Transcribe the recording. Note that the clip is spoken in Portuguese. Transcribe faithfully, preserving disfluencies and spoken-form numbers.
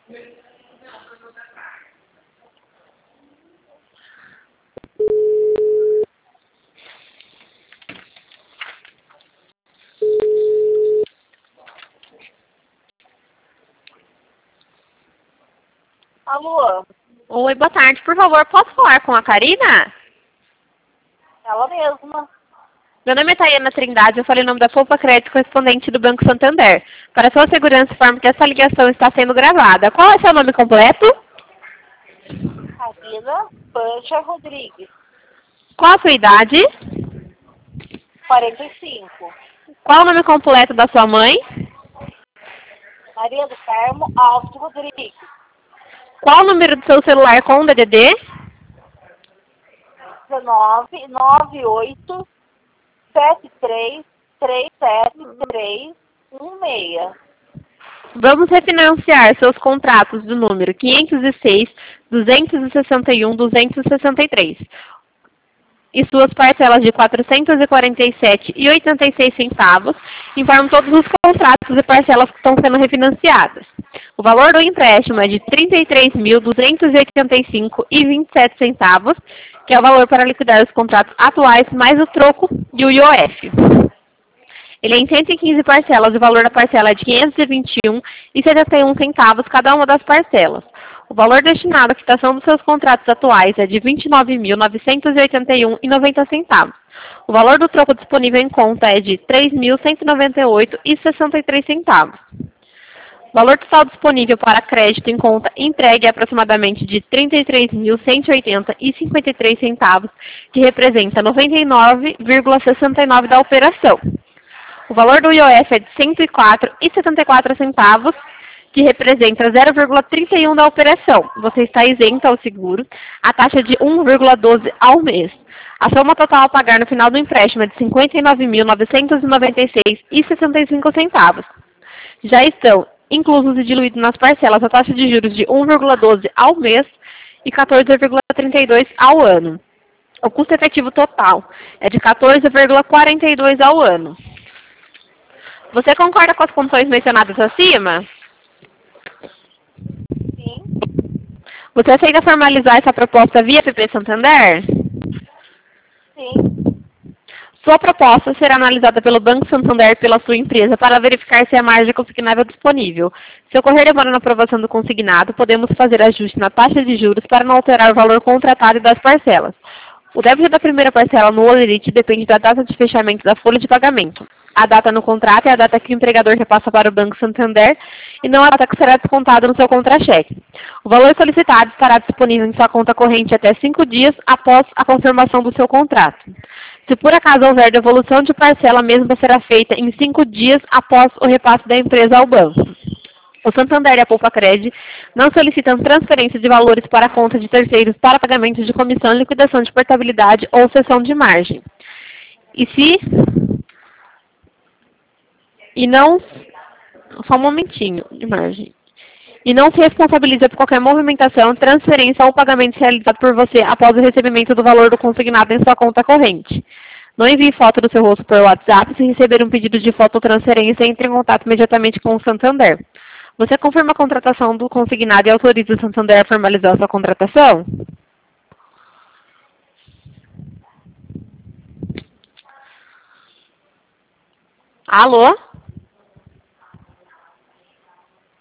Alô? Oi, boa tarde. Por favor, posso falar com a Karina? Ela mesma. Meu nome é Tayana Trindade, eu falei o nome da Poupa Crédito correspondente do Banco Santander. Para sua segurança, informo que essa ligação está sendo gravada. Qual é seu nome completo? Karina Pancha Rodrigues. Qual a sua idade? quarenta e cinco. Qual o nome completo da sua mãe? Maria do Carmo Alves Rodrigues. Qual o número do seu celular com o D D D? dezenove, noventa e oito, setenta e três, trinta e sete, trezentos e sessenta. Vamos refinanciar seus contratos do número quinhentos e seis, duzentos e sessenta e um, duzentos e sessenta e três. E suas parcelas de quatrocentos e quarenta e sete reais e oitenta e seis centavos, informo todos os contratos e parcelas que estão sendo refinanciadas. O valor do empréstimo é de trinta e três mil, duzentos e oitenta e cinco reais e vinte e sete centavos, que é o valor para liquidar os contratos atuais, mais o troco e o I O F. Ele é em cento e quinze parcelas, o valor da parcela é de quinhentos e vinte e um reais e setenta e um centavos cada uma das parcelas. O valor destinado à quitação dos seus contratos atuais é de vinte e nove mil, novecentos e oitenta e um reais e noventa centavos. O valor do troco disponível em conta é de três mil, cento e noventa e oito reais e sessenta e três centavos. O valor total disponível para crédito em conta entregue é aproximadamente de trinta e três mil, cento e oitenta reais e cinquenta e três centavos, que representa noventa e nove vírgula sessenta e nove da operação. O valor do I O F é de cento e quatro reais e setenta e quatro centavos, que representa zero vírgula trinta e um da operação. Você está isento ao seguro, a taxa de um vírgula doze ao mês. A soma total a pagar no final do empréstimo é de cinquenta e nove mil, novecentos e noventa e seis reais e sessenta e cinco centavos. Já estão inclusos e diluídos nas parcelas a taxa de juros de um vírgula doze ao mês e quatorze vírgula trinta e dois ao ano. O custo efetivo total é de quatorze vírgula quarenta e dois ao ano. Você concorda com as condições mencionadas acima? Sim. Você aceita formalizar essa proposta via P P Santander? Sim. Sua proposta será analisada pelo Banco Santander pela sua empresa para verificar se há margem consignável disponível. Se ocorrer demora na aprovação do consignado, podemos fazer ajuste na taxa de juros para não alterar o valor contratado e das parcelas. O débito da primeira parcela no Olerite depende da data de fechamento da folha de pagamento. A data no contrato é a data que o empregador repassa para o Banco Santander e não a data que será descontada no seu contra-cheque. O valor solicitado estará disponível em sua conta corrente até cinco dias após a confirmação do seu contrato. Se por acaso houver devolução de parcela, a mesma será feita em cinco dias após o repasse da empresa ao banco. O Santander e a Poupa Cred não solicitam transferência de valores para a conta de terceiros para pagamento de comissão, liquidação de portabilidade ou cessão de margem. E se... E não... Só um momentinho de margem. E não se responsabiliza por qualquer movimentação, transferência ou pagamento realizado por você após o recebimento do valor do consignado em sua conta corrente. Não envie foto do seu rosto por WhatsApp. Se receber um pedido de foto ou transferência, entre em contato imediatamente com o Santander. Você confirma a contratação do consignado e autoriza o Santander a formalizar a sua contratação? Alô?